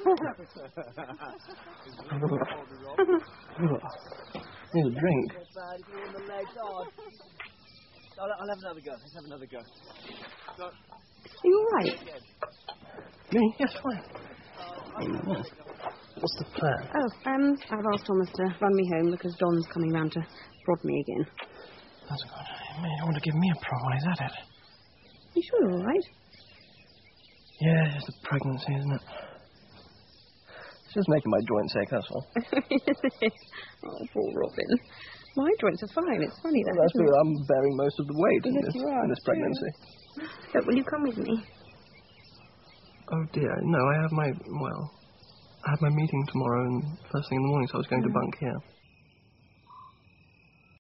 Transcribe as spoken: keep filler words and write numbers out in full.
Need a drink. I'll, I'll have another go. Let's have another go. So, Are you all right? Me? Yes, fine. Oh, yes. What's the plan? Oh, um, I've asked Thomas to run me home because Don's coming round to prod me again. That's good. You may want to give me a prod while he's at it. You sure you're all right? Yeah, it's the pregnancy, isn't it? It's just making my joints ache, that's all. Oh, poor Robin. My joints are fine. It's funny that. Well, that's because I'm bearing most of the weight in, Yes, this, you are. in this pregnancy. Look, will you come with me? Oh, dear. No, I have my, well, I have my meeting tomorrow and first thing in the morning, so I was going to bunk here.